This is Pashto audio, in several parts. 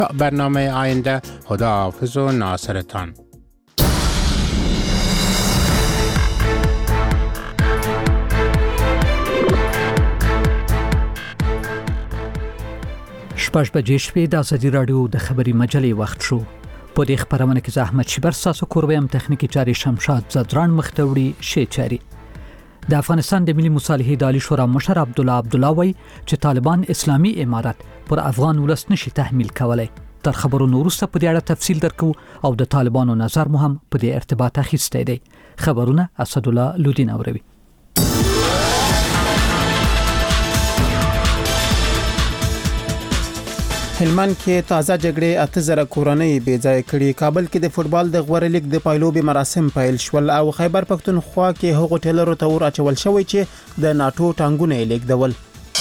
برنامه آینده خداحافظ و ناصرتان. شپږ بجې شپې د ازادي راډیو د خبري مجلې وخت شو. په دې خبرونه کې زحمت شبر ساسو کورویم تخنیکی چاري شمشاد زدران مختوړي شي چاري. د افغانستان د ملي مصالحې د عالی شورا مشر عبدالله وای چې طالبان اسلامي امارات پر افغان ولس نشي تحمیل کولای. تر خبرونو وروسته په دې اړه تفصیل درکو او د طالبانو نظر مو هم په دې ارتباط اخیستی دی. خبرونه اسدالله لودین اوروي. هلمند کې تازه جګړې 8000 کورنۍ بې ځای کړي. کابل کې د فوتبال د غوړ لیګ د پایلوبې مراسم پیل شول او خیبر پښتونخوا کې هغو ټیلرو ته ور اچول شوی چې د ناتو ټانګونه یې لیږدول.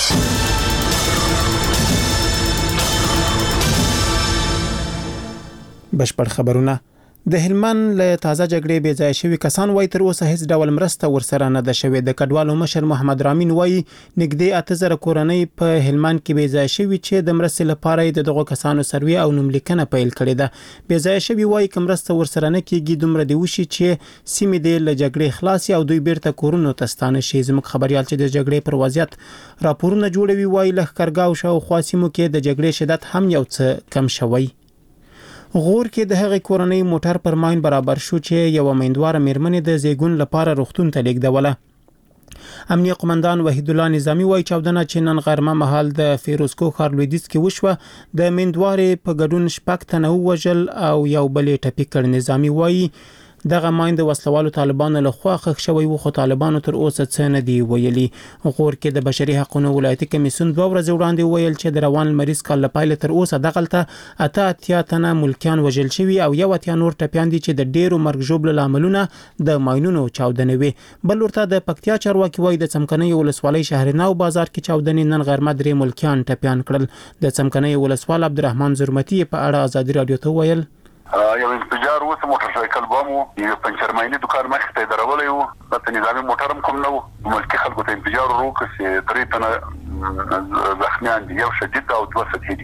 بشپړ خبرونه. د هلمند له تازه جګړې بې ځای شوي کسان وایي تر اوسه هیڅ ډول مرسته ورسره نه ده شوې. د کډوالو مشر محمد رامین وایي نږدې 8000 کورنۍ په هلمند کې بې ځای شوي چې د مرستې لپاره دغه کسانو سروي او نوملیکنه پیل کړې ده. بې ځای شوي وایي که مرسته ورسره نه کیږي دومره دی وشي چې سیمې دې له جګړې خلاصي او دوی بیرته کورونو ته ستانه شي. زموږ خبريال چې د جګړې پر وضعیت راپورونه جوړوي وایي لښکرګاو شاوخوا سیمو کې د جګړې شدت هم یو څه کم شوی. غور کې د هغې کورنۍ موټر پر ماین برابر شو چې یو امیندواره میرمنې د زیګون لپاره روغتون ته لیږدوله. امنیه قومندان وحید الله نظامی وایي چاودنه چې نن غرمه مهال د فیروزکو ښار لویدیځ کې وشوه د امیندوارې په ګډون 6 تنه ووژل او یو بل یې ټپي کړ. نظامی وایي دغه ماین د وسلوالو طالبانو له خوا ښخ شوی و خو طالبانو تر اوسه څه نه دی ویلي. غور کې د بشري حقوقو ولایتي کمیسیون 2 ورځې وړاندې ویل چې د روان لمریز کال لپاره تر اوسه دغلته 88 تنه ملکیان وژل شوي او 1 نور ټپيان دي چې د ډیرو مرګ ژوبل لاملونه د ماینونو چاودنې وي. بل ورته د پکتیا چارواکي وایي د څمکنۍ ولسوالۍ شهرناو بازار کې چاودنې نن غرمه 3 ملکیان ټپيان کړل. د څمکنۍ ولسوال عبدالرحمن زرمتی په اړه ازادي رادیو ته ویل یو انفجار وسه موټر سایکل بامو یو پنچرمایني دکان مخ ته درولې وو د نظامی موټر هم کوم نو ملکی خلکو ته انفجار وکړ چې 3 تنه زخمیان دي یو شدید او 2 سطحي دي.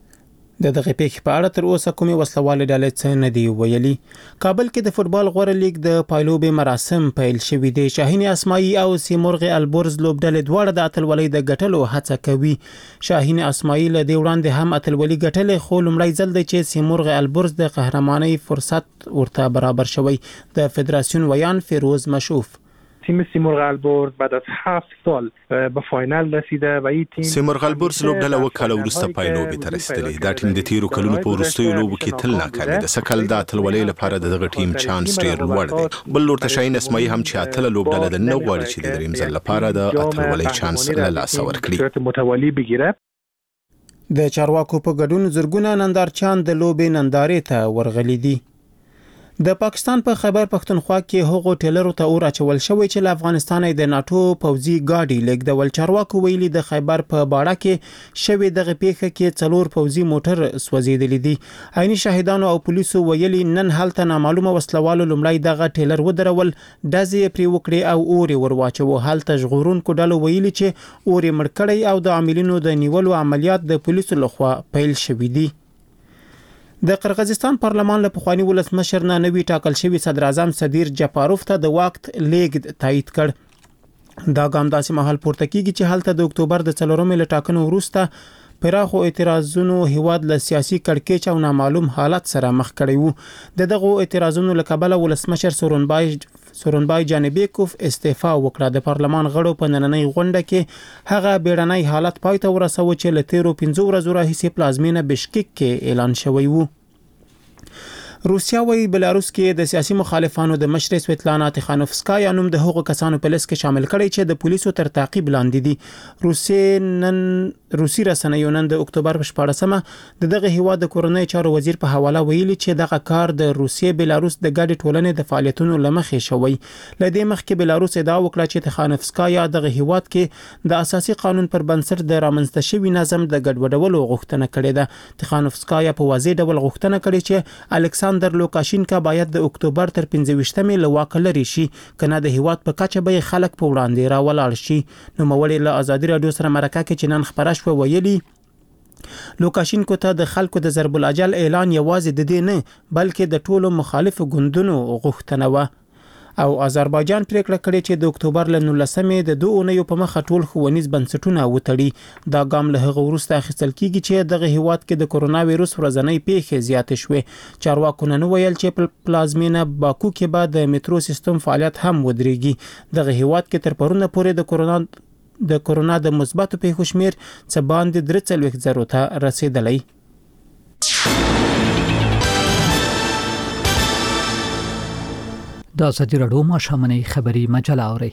د دغه پیښې په اړه تر اوسه کومې وسلوالې ډلې څه نه دی ویلي. کابل کې د فوتبال غوړ لیګ د پایلوبې مراسم پیل شوي دي. شاهین اسماعی او سیمرغ البرز لوبډلې دواړه د اتلولۍ د ګټلو هڅه کوي. شاهین اسماعی له دې وړاندې هم اتلولۍ ګټلې خو لومړی ځل دی چې سیمرغ البرز د قهرمانۍ فرصت ورته برابر شوی. د فدراسیون ویان فیروز مشوف تیم سیمرغ البرز بعد از 7 سال به فاینال رسیده و این تیم سیمرغ البرز لوبډله وکاله ورسته پایلوبې ته رسیدلې. دا ټیم د تیرو کلونو په وروستیو لوبو کې تل ناکامه ده. سکل د اتلولۍ لپاره دغه ټیم چانس ډیر لوړ دی. بل ورته شاهین اسماعی هم چې اتل لوبډله د نو غواړي چې د دریم ځل لپاره د اتلولۍ چانس له لاسه ورکړي. متوالی بگیره. د چارواکو په ګډون زرګونه نندارچیان د لوبې نندارې ته ورغلي دي. د پاکستان په خیبر پښتونخوا کې هغو ټیلرو ته اور اچول شوی چې له افغانستان د ناتو پوځي ګاډي لیږدول. چارواکو ویلي د خیبر په باړه کې شوی دغه پیښه کې 4 پوځي موټر سوځیدلي دي. عیني شاهدانو او پولیسو ویلي نن هلته نامعلومه وسلوالو لومړی دغه ټیلر ودرول دزې پری وکړي او اور ور واچو. هلته ژغورونکو ډلو ویلي چې اور مړ کړی او د عاملینو د نیولو عملیات د پولیسو لخوا پیل شوی دي. د قرغیزستان پارلمان له پخوانی ولسمشر نه نوی ټاکل شوی صدر اعظم صدیر جپاروف ته د وخت لیږد تایید کړ. دا ګام داسې مهال پورته کیږي چې هلته د اکتوبر د 4 له ټاکنو وروسته پراخو اعتراضونو هیواد له سیاسي کړکېچ او نامعلوم حالت سره مخ کړی وو. دغه اعتراضونو له کبله ولسمشر سورونبای جانبیکوف استعفا وکړه. د پارلمان غړو په نننۍ غونډه کې هغه بیړنۍ حالت پای ته ورسوه چې له 15 ورځې راهیسې پلازمینه بشکک کې اعلان شوی وو. روسیا وی بلاروس کې د سیاسي مخالفانو د مشر سویتلانا تخانوفسکایا نوم د هغو کسانو په لیست کې شامل کړي چې د پولیسو تر تعقیب لاندې دي. روسي رسنیو نن د اکتوبر په 14مه دغه هیواد د کورنۍ چارو وزیر په حواله ویلي چې دغه کار د روسیې بلاروس د ګډ ټولنې د فعالیتونو لمخې شوی. لدې مخکې بلاروس ادعا وکړه چې تخانوفسکایا دغه هیواد کې د اساسي قانون پر بنسټ د رامنځته شوی نظم د ګډوډولو غوښتنه کړې ده. تخانوفسکایا په واضح ډول غوښتنه کړې چې الکساندر لوکاشینکا باید د اکتوبر تر 15مې له واکه لري شي کنه د هیواد په کچه به خلک په وړاندې راولاړ شي. نو مولې له ازادي رادیو سره مرکه کې چې نن خبره شو ویلي لوکاشینکو ته د خلکو د ضرب الاجل اعلان یوازې د دې نه بلکې د ټولو مخالفو ګوندونو غوښتنه و او آذربایجان پریکړه کړې چې د اکتوبر له 19مې د 2 اونیو په مخه ټول ښوونیز بنسټونه وتړي. دا ګام له هغه وروسته اخیستل کیږي چې دغه هیواد کې د کرونا وایروس ورځنۍ پیښې زیاتې شوې. چارواکو نن ویل چې په پلازمینه باکو کې به د میټرو سیستم فعالیت هم ودرېږي. دغه هیواد کې تر پرونه پورې د کرونا د مثبتو پیښو شمیر څه باندې 43 ته رسیدلی. دا ازادي راډیو ماښامنۍ خبري مجله اوري.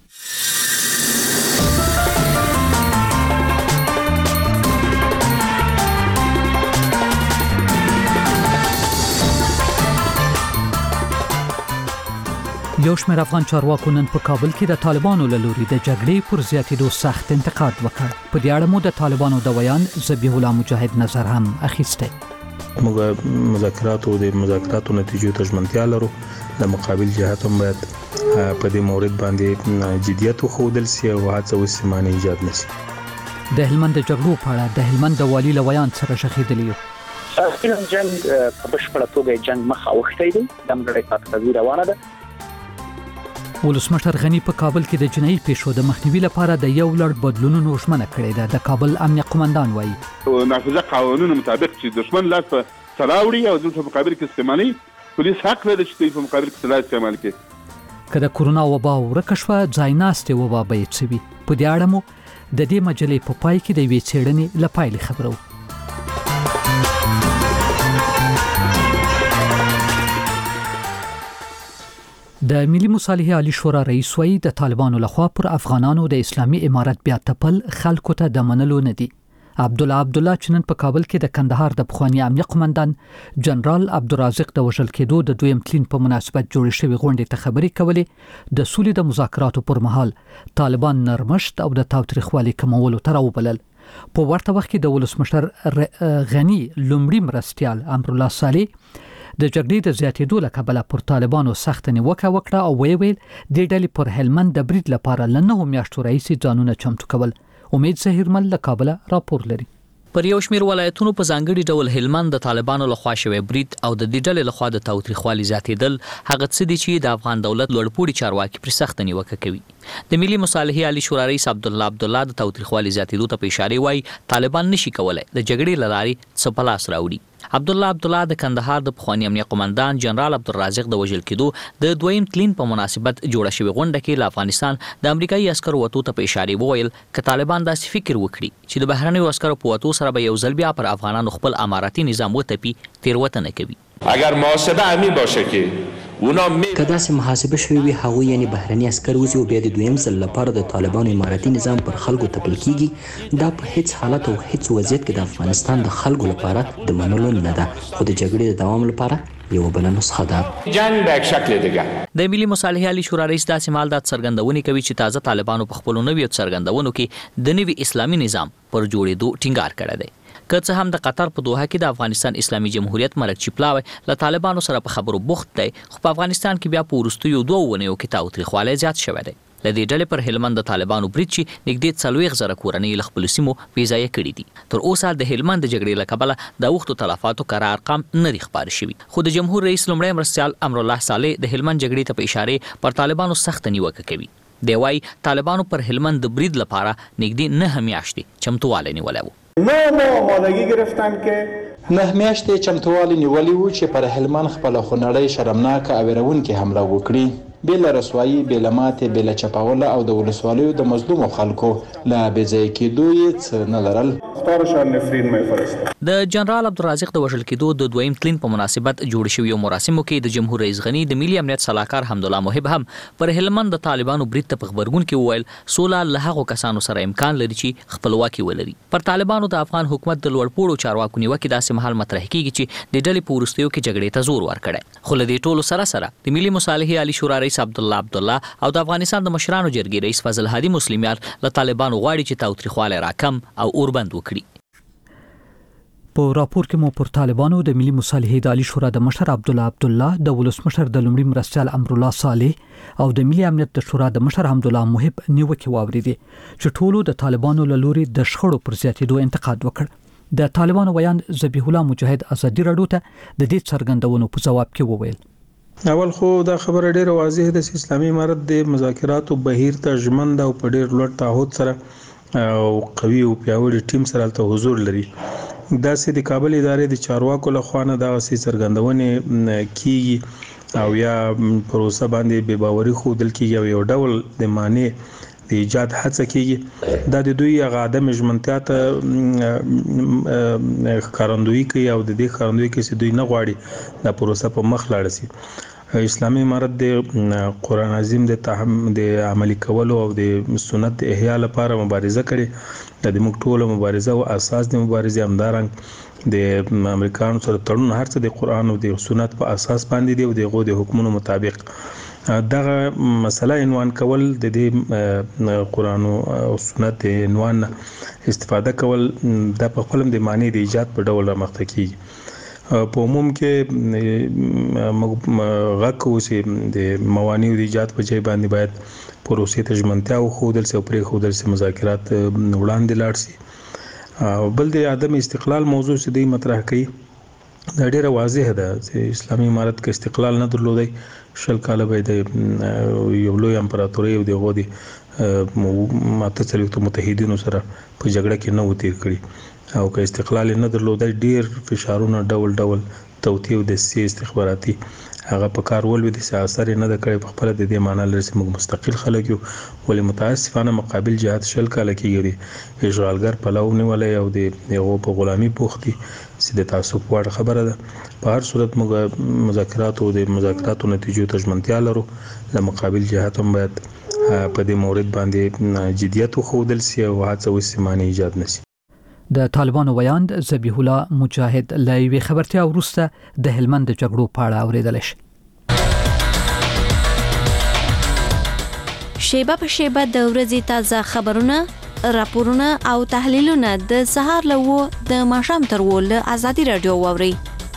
یو شمېر افغان چارواکو نن په کابل کې د طالبانو له لوري د جګړې پر زیاتېدو سخت انتقاد وکړ. په دې اړه مو د طالبانو د ویان ذبیح الله مجاهد نظر هم اخیسته. موږ مذاکراتو نتیجو ته ژمنتیا لرو. د مقابل جهات هم باید په دې مورد باندې جدیت وښودل سي او هڅه وسي معنی ایجاد نشي. د هلمند د جګړو په اړه د هلمند د والي لویان سره شخیدلی یو. فعلا جنگ په بشپړه توګه جنگ مخه وختې دي. د مګړې پاتې روانه ده. ولسمشر غنی په کابل کې د جنایي پیښو د مخنیوي لپاره د یو لړ بدلونونو ژمنه کړې ده. د کابل امنیه قومندان وایي نافذه قانونونو مطابق چې دشمن لاس په سلاوړي او د مقابل کې استعمالي پولیس حق لري چې په مقابل کې سلاح استعمال کړي. که د کورونا وبا ورکه شوه ځای ناستې وبا به یې څه وي. په دې اړه مو د دې مجلې په پای کې د یوې څېړنې له پایلې خبرو. د ملي مصالحې عالی شورا رئیس وایي د طالبانو لخوا پر افغانانو د اسلامي امارت بیا تپل خلکو ته د منلو نه دي. عبدالله چې نن په کابل کې د کندهار د پخوانی امنیه قومندان جنرال عبدالرازق د وژل کېدو د دویم تلین په مناسبت جوړ شوی غونډې ته خبرې کولې. د سولې د مذاکراتو پر مهال طالبان نرمښت او د تاوتریخوالي کمولو ته راوبلل. په ورته وخت کې د ولسمشر غنی لومړي مرستیال امرالله صالح د جګړې د زیاتېدو له کبله پر طالبانو سخت نیوکه وکړه او ویل د ډلې پر هلمند د برید لپاره له 9 میاشتو راهیسې ځانونه چمتو کول. امید زهیرمل له کابل راپور لري. پر یو شمېر ولایتونو په ځانګړي ډول هلمند د طالبانو لخوا شوی برید او د دې ډلې لخوا د تاوتریخوالي زیاتېدل هغه څه دي چې د افغان دولت لوړپوړي چارواکي پر سخت نیوکه کوي. د ملي مصالحې عالی شورا رئیس عبدالله د تاوتریخوالي زیاتېدو ته په اشاره وایي طالبان نشي کولای د جګړې له لارې څه په لاس راوړي. عبدالله د کندهار د پخوانی امنیه قومندان جنرال عبدالرازق د وژل کېدو د دویم تلین په مناسبت جوړه شوې غونډه کې له افغانستان د امریکایي عسکرو وتو ته په اشاره وویل چې طالبان داسې فکر وکړي چې د بهرنیو عسکرو په وتو سره به یو ځل بیا پر افغانانو خپل اماراتي نظام وتپي تیروتنه کوي. اگر محاسبه همین باشه که که داسې محاسبه شوی وي هغوی یعنی بهرني عسکر وځي او بیا د دویم ځل لپاره د طالبانو اماراتي نظام پر خلکو تپل کیږي، دا په هیڅ حالت او هیڅ وضعیت کې د افغانستان د خلکو لپاره د منلو نه ده، خو د جګړې د دوام لپاره یو بل نسخه ده. جنگ به یک شکل دیگه. د ملي مصالحې عالی شورا رئیس داسې مال د څرګندونې کوي چې تازه طالبانو په خپل نویو څرګندونو کې د نوي اسلامي نظام پر جوړېدو ټینګار کړی دی. که څه هم د قطر په دوحه کې د افغانستان اسلامي جمهوریت مرکچی پلاوی له طالبانو سره په خبرو بوخت دی، خو په افغانستان کې بیا په وروستیو 2 اونیو کې تاوتریخوالی زیات شوی دی. له دې ډلې پر هلمند د طالبانو برید چې نږدې 40,000 کورنۍ له خپلو سیمو بېځایه کړي دي. تر اوسه د هلمند د جګړې له کبله د اوښتو تلفاتو کره ارقام نه دي خپاره شوي، خو د جمهور رئیس لومړی مرستیال امرالله صالح د هلمند جګړې ته په اشارې پر طالبانو سخت نیوکه کوي. دی وايي طالبانو پر هلمند د برید لپاره نږدې 9 میاشتې چمتووالی نیولی و. آمادگی گرفتن که 9 میاشتې چمتووالی نیولی و چې پر هلمند خپله خونړۍ شرمناکه او ویرونکې حمله وکړي، بې له رسوایي، بې له ماتې، بې له چپاوله او د ولسوالیو د مظلومو خلکو له بېځایه کېدو یې څه نه لرل. د جنرال عبدالرازق د وژل کېدو د دویم تلین په مناسبت جوړ شویو مراسمو کې د جمهور رئیس غني د ملي امنیت صلاحکار حمدالله محب هم پر هلمند د طالبانو برید ته په خبرګون کې وویل سوله له هغو کسانو سره امکان لري چې خپلواکي ولري. پر طالبانو د افغان حکومت د لوړپوړو چارواکو نیوکې داسې مهال مطرح کېږي چې د ډلې په وروستیو کې جګړې ته زور ورکړی، خو له دې ټولو سره د ملي مصالحې عالی شورا رئیس عبدالله او د افغانستان د مشرانو جرګې رئیس فضل هادي مسلمیان له طالبانو غواړي چې تاوتریخوالی راکم او اوربند وکړي. په راپور کې مو پر طالبانو د ملي مصالحې د عالی شورا د مشر عبدالله د ولسمشر د لومړي مرستیال امرالله صالح او د ملي امنیت د شورا د مشر حمدالله محب نیوکې واورېدې چې ټولو د طالبانو له لوري د شخړو پر زیاتېدو انتقاد وکړ. د طالبانو ویاند ذبیح الله مجاهد ازادي راډیو ته د دې څرګندونو په جواب کې وویل اول خو دا خبره ډیره واضحه ده چې اسلامي امارت د مذاکراتو بهیر ته ژمن ده او په ډیر لوړ تعهد سره او قوي او پیاوړي ټیم سره ته حضور لري دا چې د کابل ادارې د چارواکو له خوا نه دا سي څرګندونه کیږي او یا پروسه باندې بے باوري خودل کیږي او یو ډول د معنی د ایجاد هڅه کیږي دا د دوی عدم ژمنتیا ته ښکارندویي کوي او د دې ښکارندویي کوي چې دوی نه غواړي دا پروسه په مخ لاړ شي اسلامي امارت د قران عظیم د عملي کولو او د سنت احیا لپاره مبارزه کړې د موږ ټول مبارزه او اساس د مبارزې همدارنګ د امریکایانو سره تړون هر څه د قران او د سنت په اساس باندې دی او دغه د حکمونو مطابق دغه مسله عنوان کول د دې قران او سنت عنوان استفاده کول د په خپل د معنی د ایجاد په ډول رامخته کیږي په عموم کې غاکو چې د موانیو د ایجاد په ځای باندې باید پروسې ته ژمنتیا او خودل سي او پرې خودل سي مذاکرات وړاندې لاړ شي بل د عدم استقلال موضوع چې دی مطرح کړي دا ډیره واضحه ده چې اسلامي امارت کې استقلال نه درلودي شل کاله به د یو لوی امپراتوري او د غودي متحدینو سره په جګړه کې نه وتیر کړي او که استقلال نه درلودای ډیر فشارونه ډول توطئه او د سي استخباراتي هغه په کار ولوي د سیاست نه د کړي په خپل د دې معنی لري چې موږ مستقل خلک یو ولې متاسفانه مقابل جهات شل کاله کېږي اشغالګر پلاو نیولای او د یو په غلامي پوښتي چې د تعصب وړ خبره ده په هر صورت موږ مذاکراتو نتیجو ته ژمنتیا لرو د مقابل جهات هم باید په دې مورد باندې جديت وښودل سي او هڅه وسي معنی ایجاد نشي د طالبانو ویاند ذبیح الله مجاهد لایوي خبرتیا ورسته د هلمند جګړو په اړه اوریدل شي شیبه په شیبه د ورځې تازه خبرونه راپورونه او تحلیلونه د سهار له د ماښام تر له ازادي رادیو ووري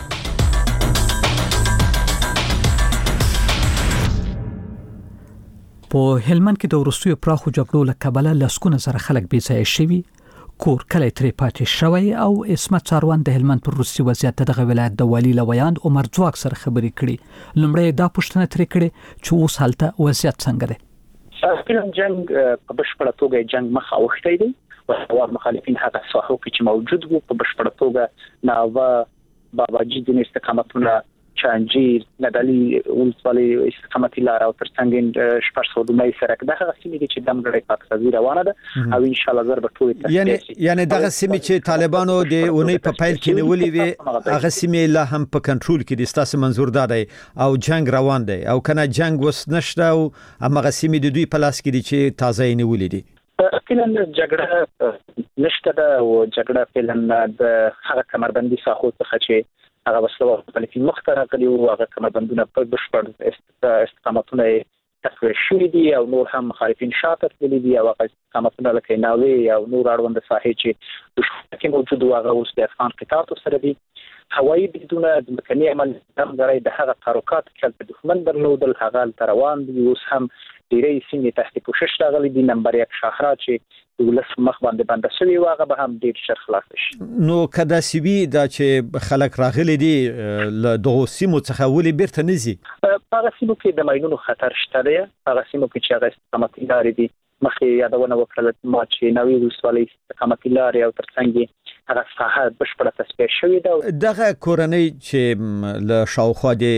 په هلمند کې د ورستیو پراخو جګړو له کبله لسکونه سره خلک بې ځایه شوي کور کلی ترې پاتې شوی او اسمت څاروان د هلمند پر وروستي وضعیت دغه ولایت د والي له ویاند عمر ځواک سره خبرې کړي لومړی دا پوښتنه ترې کړې چې اوس هلته وضعیت څنګه دی فعلا جنگ په بشپړه توګه جنگ مخ اوښتی دی او مخالفین هغه ساحو کې چې موجود وو په بشپړه توګه ناوه باباجي د استقامتونه چانجیر ندالي ولسوالي استقامتي لار او ترڅنګ شپږ دومره سره دغه سیمه چې دمګړې پاکستاني روانه ده او ان شاء الله زر به ټول یعنی دغه سیمه چې طالبانو د اونۍ په پایل کې نیولې وي هغه سیمه لا هم په کنټرول کې د ستاسو منظور ده او جنگ روان دی او کنه جنگ وس نشته او هغه سیمه د دوی په لاس کې دي چې تازه نیولې دي فعلا جګړه نشته ده او جګړه فعلا د هغه کمربندي ساحو څخه چې هغه وسلو مخالفین مختره کړي او هغه کمربندونه په بشپړ استقامتونه تفریح شوي دي او نور هم مخالفین شاته تللي دي او هغه استقامتونه لکه ناوې او نور اړوند ساحې چې د شوکې موجود هغه اوس د افغان قطاعاتو سره دي هوایي بدون د مکني عمل دغه د هغه تحرکات چې د دښمن درلودل هغه روان دي اوس هم ډیرې سیمې تحت کوشش راغلي دي نمبر 1 شهرات چې ولس مخ باندې بند شوی واغه به هم ډیر شر خلاص شي نو کدا سیوی دا چې خلک راغلي دي له دغه سیمو څخه ولې بیرته نزي هغه سیمو کې د ماینونو خطر شته دی هغه سیمو کې چې هغه استقامتي لارې دي مخې یادونه وکړه ما چې نوې ولسوالۍ استقامتي لارې او ترڅنګ هغه ساحه بشپړه تصفیه شوې ده دغه کورنۍ چې له شاوخوا د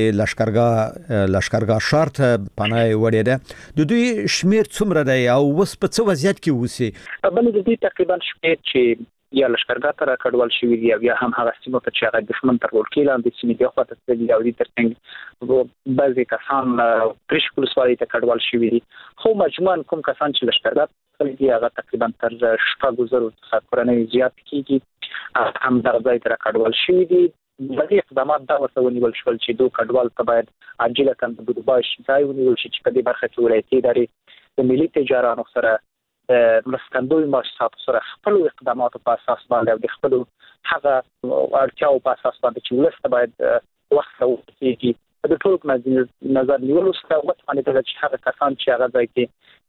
لشکرګاه شارت پناه وړي ده د دوی شمیر څومره دی او وس په څه وضعیت کې وسی بل د دې تقریبا شمیر چې یا لشکرګاه تر کډوال شوی دی یا هم هغه سیمه ته چې هغه دښمن تر ولکې لاندې سیمې دی خو ته دی او دې ترڅنګ بعضی کسان پرش ولسوالۍ ته کډوال شوی دي خو مجموعاً کوم کسان چې لشکرګاه تل دی هغه تقریبا تر 1000 څخه کورنۍ زیات کیږي هم د ځای تر کډوال شوی دي بلې اقدامات دا ورته ونیول شول چې دوه کډوال ته باید عاجله تن د بودباش ځای ونیول شي چې په دې برخه کې ولایتي ادارې د ملي تجارانو سره مرستندوی مؤسساتو سره خپل اقداماتو په اساس باندې او د خپل هغه اړتیاو په اساس باندې چې ولست باید وخت وکړي د ټول نظر نیولو سره وټمنه د هغه کسان چې هغه ځای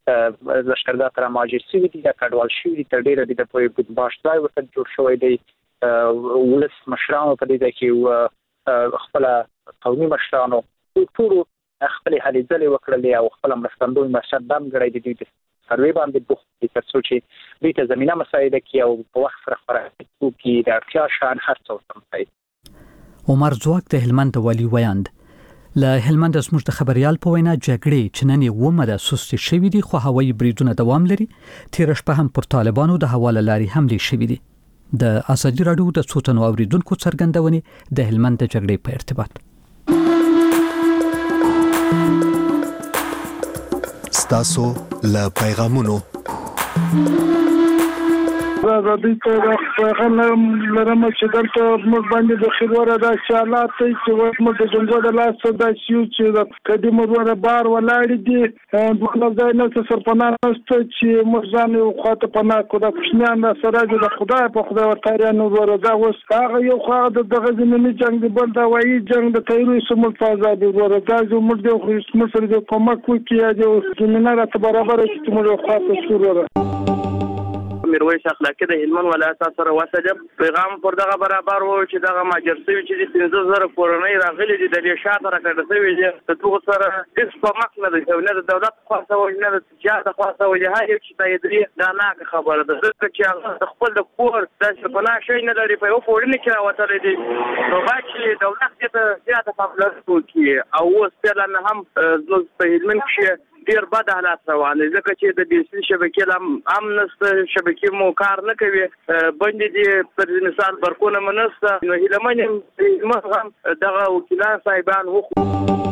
کې لشکرګاه تر ماجر سوي دي یا کډوال شوي دي تر ډیره د پوی بودباش ځای ورته جوړ شوی دی ولس مشرانو په دې کې خپل قومي مشرانو ټول خپل هلي ځلې وکړلې او خپل مرستندوی مرشدان غړي دي سروي باندې بوختي ترڅو چې دوی ته زمينه مساعده کوي او په وخت سره خبرې کوي د اړتیا شان هر څه سموي. عمر زواک د هلمند والی ویاند له هلمند زموږ د خبريال په وینا جګړې چې نن یې ومره سستي شوې دي خو هوایي بریدونه دوام لري. تیر شپه هم پر طالبانو د حواله لاري حمله شوې دي. د ازادي راډیو د څوتنو اوریدونکو څرګندونې د هلمند د جګړې په ارتباط. ستاسو له پیغامونو د دې پیغام لرم چې دلته موږ باندې د خلوره د حالات چې موږ د جنګو د لاس د شیو چې د قدیم ورو بار ولاړ دي د خدای نه سرپناه است چې موږ ځان یو خاطر پناه کو د پښنان سره د خدای په خدای ورته نو وردا وس هغه یو خاطر د غزنی جنگ بل دا وایي جنگ د تیروي سمول فازاد وردا موږ د خو سره د کومک کوي چې زمينه را برابر چې موږ خاطر شروع میرویس اخلاقی د هلمند ولایت سره وسجب پیغام پر دغه برابر وو چې دغه ماجرسوي چې د 15000 کورنۍ راغلي دي د شاته راکړل شوی دي د توغ سره هیڅ په مخ نه دی نه د دولت خاصه او نه د تجارت خاصه او هر یو چې تایدري دا نه خبره ده چې هغه خپل د کور د پناه شي نه لري په یو فورن کې راوتل دي نو باید دولت ته زیاته پاملرنه وکړي او وسته نه هم په هلمند کې ډیر بد حالات روان دي ځکه چې د بیسي شبکې امنست شبکې مو کار نه کوي باندې دي پر مثال برکونه منست نو هلمند هم دغه وکیلان صاحبان وخو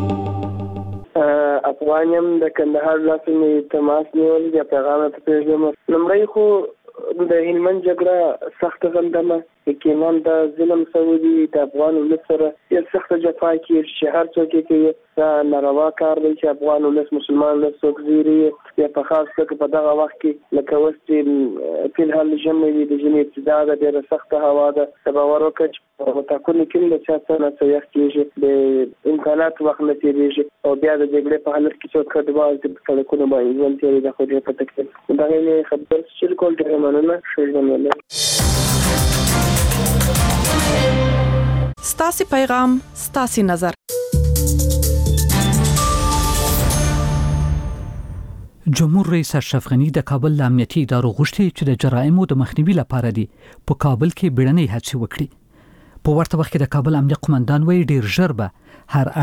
افغانیم د کندهار لاسنی تماس نیول یا پیغام ته پیغام لمړی خو د هلمند جګړه سخت غندمه یقینا د ظلم سعودي د افغان ولس سره یو سخت جفا کې شهر څوک کې دا ناروا کار دی چې افغان ولس مسلمان ولس څوک زیری یا په خاص توګه په دغه وخت کې لکه وستې په الحال جمعي د جنې ابتدا د ډېر سخت هوا ده د باور وکړ په تاکونو کې له چا څخه څه یخ کېږي د امکانات وخت نه تیریږي او بیا د جګړې په حالت کې څوک کډوال د سړکونو باندې ځل تیری د خو دې په تکلیف دا نه خبر چې کول ډېر مننه شوی ستاسي پیغام ستاسي نظر. جمهور رئیس اشرف غنی د کابل امنیتي ادارو غوښتي چې د جرایمو د مخنیوي لپاره دی په کابل کې بیړنۍ هڅې وکړي. په ورته وخت کې د کابل امنیت قومندان وایي ډیر ژر به هر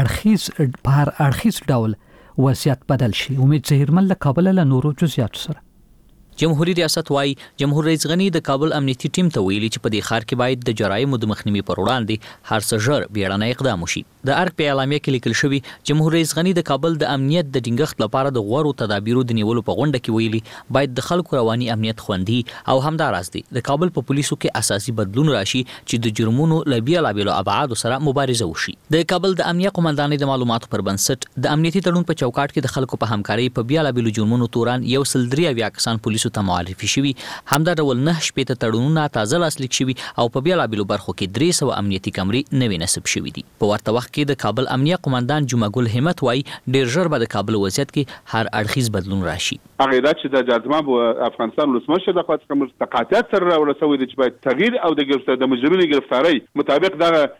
اړخیز ډول وضعیت بدل شي. امید ظهیرمن له کابل له نورو جزئیاتو سره. جمهوریت ریاست وايي جمهور رئیس غنی د کابل امنیتي ټیم ته ویلي چې په دې ښار کې باید د جرایمو د مخنیوي پر وړاندې هر څه ژر بیړنی اقدام وشي. د ارګ په اعلامیه کې لیکل شوی جمهور رئیس غنی د کابل د امنیت د ټینګښت لپاره د غوړو تدابیرو د نیولو په غونډه کې ویلي باید د خلکو رواني امنیت خوندي او همداراز دی د کابل په پولیسو کې اساسي بدلون راشي چې د جرمونو له بیلابیلو ابعادو سره مبارزه وشي. د کابل د امنیت قومندانۍ د معلوماتو پر بنسټ د امنیتي تړون په چوکاټ کې د خلکو په همکارۍ په بیلابیلو جرمونو توران 103 کسان پولیسو ته معرفي شوي. همدا ډول 9 شپېته تړونونه تازه لاسلیک شوي او په بیلابیلو برخو کې 300 امنیتي کمرې نوي نصب شوي دي. په ورته وخت کې د کابل امنیت قومندان جمعه ګل همت وایي ډیر ژر به د کابل وضعیت کې هر اړخیز بدلون راشي. هغه دا چې د جاذبه افغانستان ولسمشر د خاطر کوم تقاطعات سره ورسوي چې باید تغییر او د مجرمینو گرفتاری مطابق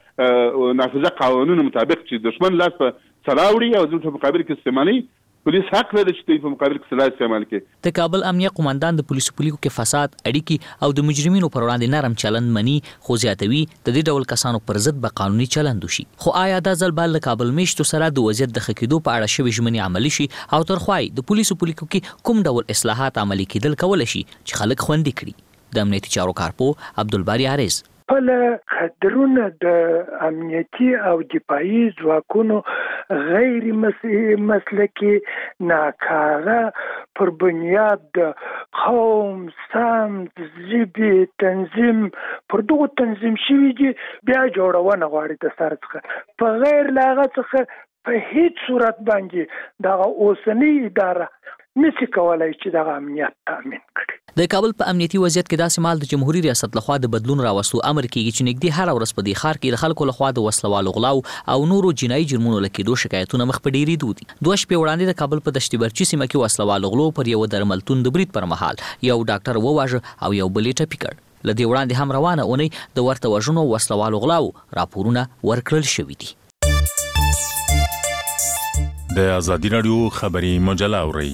د نافذه قانون مطابق چې دشمن لاس په سلاوړي او د مقابل کې استعمالي پولیس حق لري چې په مقابل کې سلاح استعمال کړي. د کابل امنیت قومندان د پولیسو پولیسو کې فساد اړیکی او د مجرمینو پر وړاندې نرم چلند مني خو زیاتوي د دې ډول کسانو پر ضد به قانوني چلند وشي. خو آیا دا ځل بل کابل میشتو سره د وضعیت د خکېدو په اړه شوی ژمنې عملی شي او ترخوای د پولیسو کې کوم ډول اصلاحات عملي کېدل کول شي چې خلک خوندي کړي؟ د امنیتي چارو کارپو عبدالباری عارض خپل قدرونه د امنیتي او دفاعي ځواکونو غیر مسلکي ناکاره پر بنیاد د قوم سمت ژبې تنظیم پر دغه تنظیم شوي دي بیا جوړونه غواړي د سر څخه په غیر لاغه څخه په هیڅ صورت باندې دغه اوسنی اداره نشي کولای چې دغه امنیت تامین کړي. د کابل په امنیتي وضعیت کې داسې مال د جمهوریت ریاست لخوا د بدلون راوستو امر کیږي چې نږدې هر ورځ په دې ښار کې د خلکو لخوا د وسلوالو غلاو او نورو جنایي جرمونو له کېدو شکایتونه مخ په ډېرېدو دي. 2 شپې وړاندې د کابل په دشت برچي سیمه کې وسلوالو غلو پر یو درملتون د برید پر مهال یو ډاکټر وواژه او یو بل یې ټپي کړ. لدې وړاندې هم روانه اونۍ د ورته وژنو وسلوالو غلاو راپورونه ورکړل شوي دي. د ازادي راډیو خبري مجله اورئ.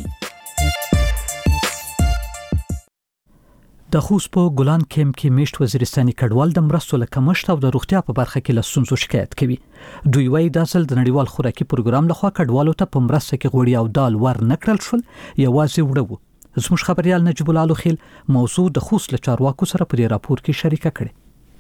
د خوست په ګلان کیمپ کې میشت وزیرستاني کډوال د مرستو له کمښت او د روغتیا په برخه کې له ستونزو شکایت کوي. دوی وايي د اصل د نړیوال خوراکي پروګرام لخوا کډوالو ته په مرسته کې غوړي او دال ور نکړل شول، یوازې وړه وو. زموږ خبريال نجیب الله لوخیل موضوع د خوست له چارواکو سره په دې راپور کې شریکه کړې.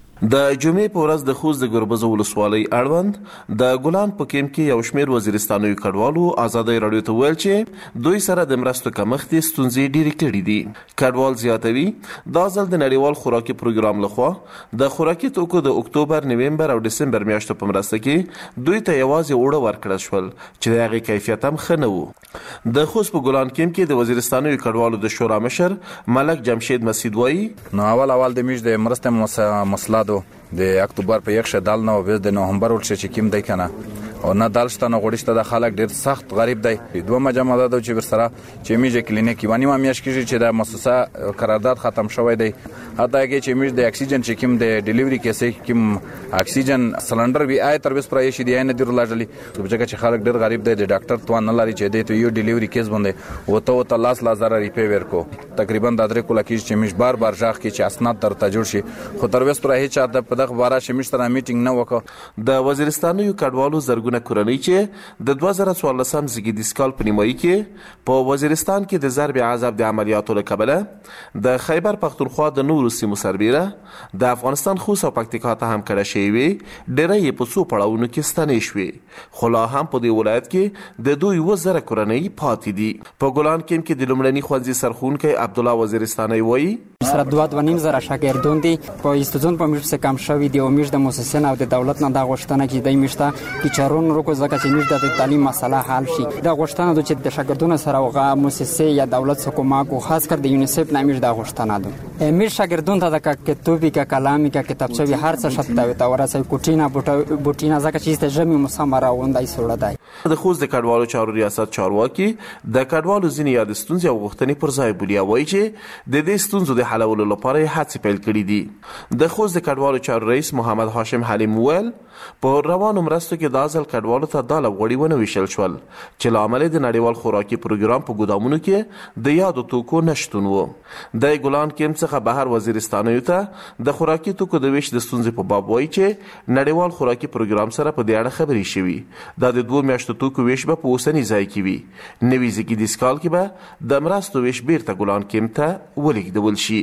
د جمعې په ورځ د خوست د ګربزو ولسوالۍ اړوند د ګلان په کیمپ کې یو شمېر وزیرستاني کډوالو ازادي راډیو ته ویل چې دوی سره د مرستو کمښت ستونزې ډېرې کړې دي. کډوال زیاتوي دا ځل د نړیوال خوراکي پروګرام لخوا د خوراکي توکو د اکتوبر، نومبر او دسمبر میاشتو په مرسته کې دوی ته یوازې وړه ورکړل شول چې د هغې کیفیت هم ښه نه و. د خوست په ګلان کیمپ کې د وزیرستاني کډوالو د شورا مشر ملک جمشید مسعود وایي نو اول د میش د مرسته مسله د اکتوبر په 1 دال نو به د نومبر ول چې کیم دی کنه او نه دالشته نه غوړشته د خلک ډیر سخت غریب دی. دوه مجمع ده چې ورسره چې میجه کلینیک ونی ما میاش کیږي چې د مؤسسه قرارداد ختم شوی دی. حتی کې چې میج د اکسیجن چې کیم د ډیلیوري کیسې کیم اکسیجن سلندر وی آی تر بس پرای شي دی نه ډیر لاجلی چې خلک ډیر غریب دی. د ډاکټر توان نه لري چې دی ته یو ډیلیوري کیس باندې وته لاس لازر ریپی ورکو تقریبا د درې کوله کې چې میج بار ژغ کې چې اسناد تر تجور شي خو تر وس پرای هیڅ د پدغه بارا چې میج تر میټینګ نه وکړ. د وزیرستاني کډوالو زرګونه کورنۍ چې د 2014 زیږدیز کال په نیمایي کې په وزیرستان کې د ضرب عذاب د عملیاتو له کبله د خیبر پختونخوا د نورو سیمو سربیره د افغانستان خوست او پکتیکا ته هم کډه شوی وي. ډېری یې په څو پړاوونو کې ستنې شوې، خو لا هم په دې ولایت کې د 2000 کورنۍ پاتې دي. په ګلان کیمپ کې د لومړني ښوونځي سرښوونکی عبدالله وزیرستاني وایي سره 2.5 شاګردان دي په استودون په میش څخه کم شوی دی او میش د مؤسسین او د دولت نه د غوښتنه کې د میشته ټیچرون روکو ځکه چې میش د تعلیم مسله حل شي. د غوښتنه د چې د شاګردونو سره وغه مؤسسه یا دولت څخه کومک او خاص کر د یونیسف نه میش د غوښتنه ده. میش شاګردون ته د کتابي کا کلامي کا کتابچوي هر څه شته او ورسې کوټینا بوټینا ځکه چې د جمع مسامره وندای سره دی. د خوست د کډوالو چارو ریاست چارواکي د کډوالو ځینې یاد ستونزې او غوښتنې پر ځای بولیا وایي چې د دې ستونزو د حلولو لپاره هڅې پیل کړې دي. د خوست د کډوالو چارو رئیس محمد هاشم حلیم ویل په روانو مرستو کې د ځل کډوالو ته دال غوړي ونه ویشل شول چې لامل د نړیوال خوراکي پروګرام په ګودامونو کې د یادو توکو نشټون وو. د ګلان کیمپ څخه بهر وزیرستانیو ته د خوراکي توکو د ویش د ستونزې په باب وایي چې نړیوال خوراکي پروګرام سره په دې اړه خبرې شوي. دا د 2 میاشتو توکو ویش به په اوسني ځای کې وي. نوي زیږدیز کال کې به د مرستو ویش بیرته ګلان کیمپ ته ولېږدول شي.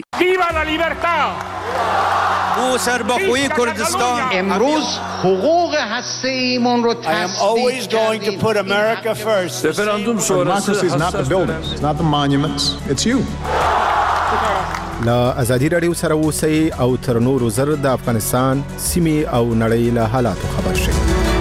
او سربخوی کردستان امروز حقوق هسته‌ایمون رو تصدیق Referendum sonrası is not the buildings, it's not the monuments, it's you. لا ازادي راډیو سره اوسئ او تر نورو زر د افغانستان سیمې او نړۍ له حالاتو خبر شئ.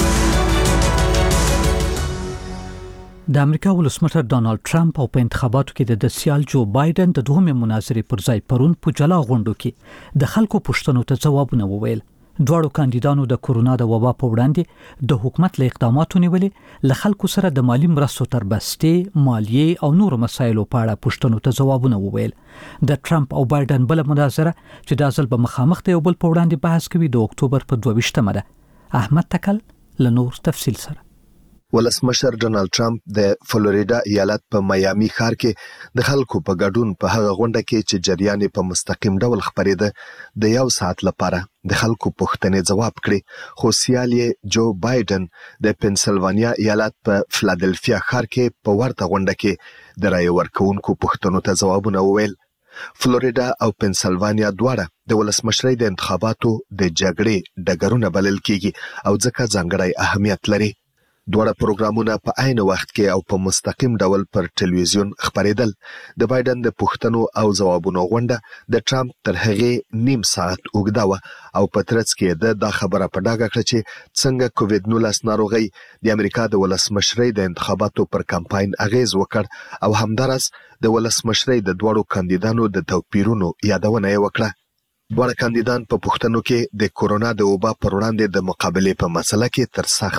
د امریکا ولسمشر ډانلډ ټرمپ او په انتخاباتو کې د سیال جو بایدن د دوهمې مناظرې پر ځای پرون په جلا غونډو کې د خلکو پوښتنو ته ځوابونه وویل. دواړو کاندیدانو د کورونا د وبا په وړاندې د حکومت له اقداماتو نیولې له خلکو سره د مالی مرستو تر بستې، مالیې او نورو مسایلو په اړه پوښتنو ته ځوابونه وویل. د ټرمپ او بایدن بل مناظره چې د ځل په مخامخ د یو بل په وړاندې بحث کوي د اکتوبر په 22مه ده. احمد تکل له نور تفصیل سره. ولسمشر ډونالد ټرمپ د فلوریډا ایالت په میامي ښار کې د خلکو په ګډون په هغه غونډه کې چې جریان په مستقیم ډول خبرېده د 1 ساعت لپاره د خلکو پوښتنې ځواب کړي. خو سیال جو بایدن د پنسلوانیا ایالت په فلادلفیا ښار کې په ورته غونډه کې د رای ورکوونکو پوښتنو ته ځوابونه وویل. فلوریډا او پنسلوانیا دواړه د ولسمشرۍ د انتخاباتو د جګړې ډګرونه بلل کیږي او ځکه ځانګړی اهمیت لري. دوړه پروګرامونه په عین وخت کې او په مستقیم ډول پر ټلویزیون خبرېدل. د بایدن د پوښتنو او ځوابونو غونډه د ټرمپ تر هغې نیم ساعت اوږده وه او په ترڅ کې دا خبره په ډاګه کړه چې څنګه کووډ-19 ناروغي د امریکا د ولسمشرۍ د انتخاباتو پر کمپاین اغیز وکړ او همدارس د ولسمشرۍ د دوړو کاندیدانو د توپیرونو یادونه یې وکړه. دوړه کاندیدان په پوښتنو کې د کورونا د وبا پر وړاندې د مقابلې په مسله کې تر سخت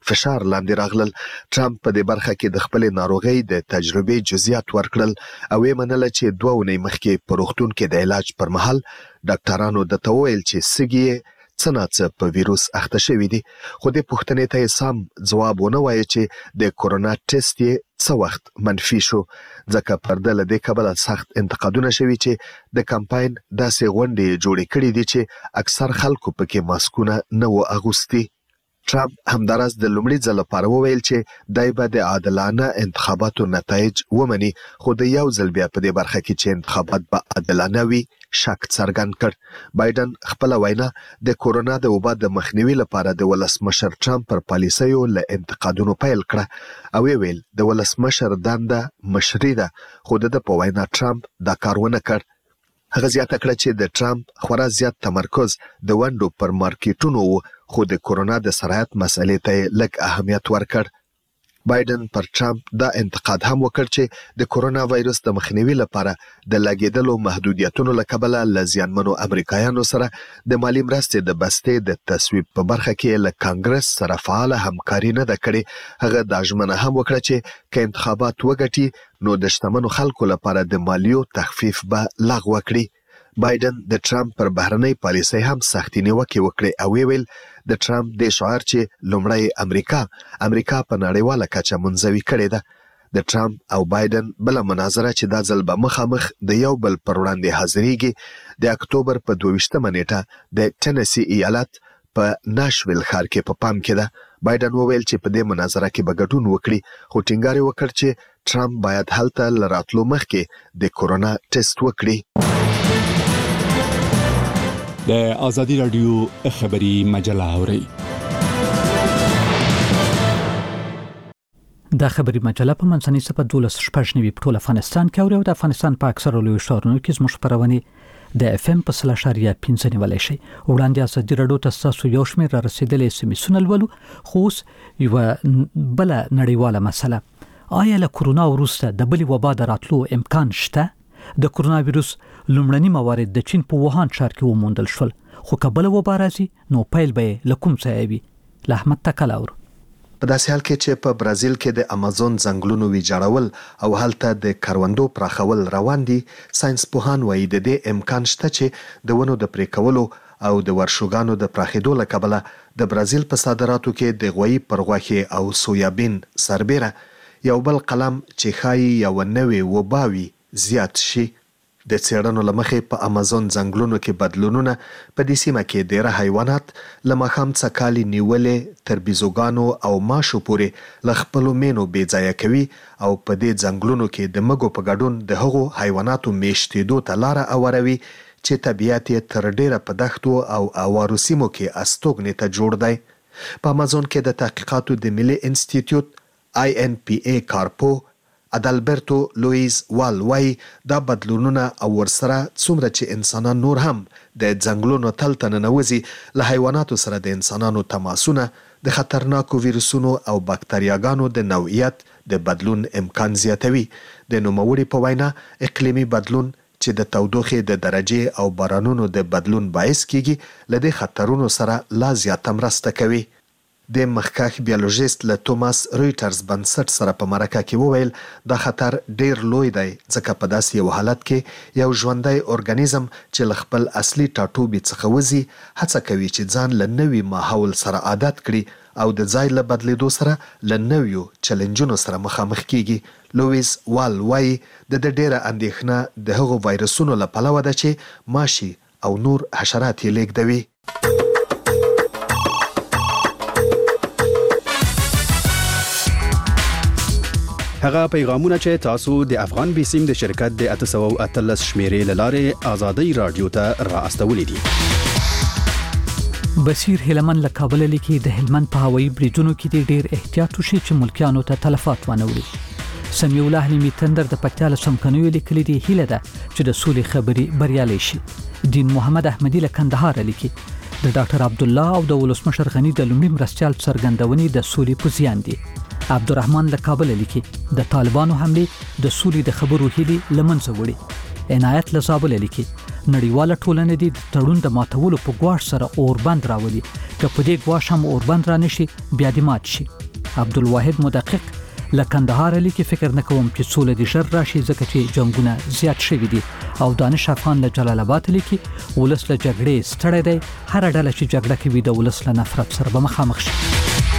فشار لاندې راغلل. ټرمپ په دې برخه کې د خپل ناروغي د تجربې جزئیات ورکړل او یې منله چې 2 اونۍ مخکې په روغتون کې د علاج پر مهال ډاکټرانو د توویل چې سګي څنګه په ویروس اخته شوی دي، خو د پوښتنې ته سم جواب ونه وایي چې د کورونا ټیسټ یې څه وخت منفي شو، ځکه پرده له دې کبله سخت انتقادونه شوي چې د کمپاین داسې غونډې جوړې کړې دي چې اکثر خلکو پکې ماسکونه نه و اغوستي. ټرمپ همدارس د لومړي ځل لپاره وویل چې دای به د عادلانه انتخاباتو نتایج ومني، خو د یو ځل بیا په دې برخه کې چې انتخابات به عادلانه وي شک څرګند کړ. بایدن خپل وینا د کورونا د وبا د مخنیوي لپاره د ولسمشر ټرمپ پر پالیسیو له انتقادونو پیل کړه او ویل د ولسمشر دنده مشري ده، خو د په وینا ټرمپ دا کار ونه کړ. هغه زیاته کړه چې د ټرمپ خورا زیات تمرکز د ونډو پر مارکیټونو و، خو د کورونا د سرایت مسلې ته لږ اهمیت ورکړ. بایدن پر ټرمپ دا انتقاد هم وکړ چې د کورونا وایرس د مخنیوي لپاره د لګیدلو محدودیتونو له کبله له زیانمنو امریکایانو سره د مالی مرستې د بستې د تصویب په برخه کې له کانګرس سره فعال همکاري نه ده کړې. هغه دا ژمنه هم وکړه چې که انتخابات وګټي نو د شتمنو خلکو لپاره د مالیو تخفیف به لغوه کړي. بایدن د ټرمپ پر بهرنۍ پالیسۍ هم سختې نیوکې وکړې او ویل د ټرمپ د شعار چې لومړی امریکا په نړیواله کچه منزوي کړې ده. د ټرمپ او بایدن بل مناظره چې دا ځل به مخامخ د یو بل پر وړاندې حاضرېږي د اکتوبر په 22مه نیټه د ټنسی ایالت په ناشویل ښار کې په پام کې ده. بایدن وویل چې په دې مناظره کې به ګډون وکړي، خو ټینګار یې وکړ چې ټرمپ باید هلته له راتلو مخکې د کورونا ټیسټ وکړي. د ازادي رادیو خبري مجله اوري. د خبري مجله په منځنۍ صفه 12 په ټول افغانستان کې او د افغانستان په اکثره لوی ښارونو کې زموږ خبرونه د اف ام په 3.5 نیولای شي. وړاندې ازادي رادیو ته تاسو یو شمېر را رسیدلې سیمې ولو، خو یو بل نړیواله مسله، آیا له کورونا وروسته د بل وبا د راتلو امکان شته؟ د کورونا وایرس لومړني موارد د چین په ووهان ښار کې وموندل شول، خو کبل وبا راځي نو پیل به له کوم ځای وي؟ له احمد تکلاور. په داسې حال کې چې په برازیل کې د امازون ځنګلونو ویجاړول او هلته د کروندو پراخول روان دي، ساينس پوهان وایي د دې امکان شته چې د ونو د پرې کولو او د ورشوګانو د پراخېدو له کبله د برازیل په صادراتو کې د غویي پر غوښې او سویابین سربېره یو بل قلم چې ښایي یو نوی وباوي زیات شي. د څېړنو له مخې په امازون ځنګلونو کې بدلونونه په دې سیمه کې ډېره حیوانات له ماښام څخه کالي نیولې تر بیزوګانو او ماشو پورې له خپلو مینو بې ځایه کوي او په دې ځنګلونو کې د مږو په ګډون د هغو حیواناتو میشتېدو ته لاره اوروي چې طبیعت یې تر ډېره په دښتو او اوارو سیمو کې استوګنې ته جوړ دی. په امازون کې د تحقیقاتو د ملي انسټیټیوټ INPA کارپو ادالبرتو لویز وال وای دا بدلونونه او ورسره څومره چې انسانان نور هم د ځنګلونو تل ته ننوځي له حیواناتو سره د انسانانو تماسونه د خطرناکو ویروسونو او بکتریاګانو د نوعیت د بدلون امکان زیاتوي. د نوموړي په وینا اقلیمي بدلون چې د تودوخې د درجې او بارانونو د بدلون باعث کیږي له دې خطرونو سره لا زیاته مرسته کوي. د مخکښ بیولوژیست له توماس رویټرز بنسټ سره په مرکه کې وویل دا خطر ډیر لوی دی ځکه په داسې یو حالت کې یو ژوندی ارګانیزم چې له خپل اصلي ټاټوبي څخه وځي هڅه کوي چې ځان له نوي ماحول سره عادت کړي او د ځای له بدلیدو سره له نویو چیلنجونو سره مخامخ کیږي. لویس وال وای د ډیره اندېښنه د هغو وایرسونو له پلوه ده چې ماشي او نور حشرات یې لیږدوي. هغه پیغامونه چې تاسو د افغان بیسیم د شرکت د 813 شمیرې لاره آزادۍ رادیو ته را استولې دي. بصیر هلمن له کابل لیکي د هلمند په هوایي بریجونو کې ډېر احتیاط وشي چې ملکیانو ته تلفات ونه وړي. سمیع الله نیمي تندر د پکتیا له سمکنیو لیکلي دی هیله ده چې د سولې خبري بریالي شي. دین محمد احمدي له کندهار لیکي د ډاکټر عبد الله او د ولسمشر غنی د لومړي مرستيال څرګندونې د سولې په زیان دي. عبدالرحمن له کابل لیکي د طالبانو حمله د سولې د خبرو هلي لمنځه وړي. عنایت له زابل لیکي نړیواله ټولنه د تړون د ماتولو په ګواښ سره اوربند راولي که په دې ګواښ هم اوربند را نشي بیا د مات شي. عبدالواحد مدقق لکندهار لیکي فکر نه کوم چې سوله دې ژر راشي ځکه چې جنگونه زیات شوي دي. او دانش افغان له جلال آباد لیکي ولس له جګړې ستړی دی، هر ډله چې جګړه کوي د ولس له نفرت سره به مخامخ شي.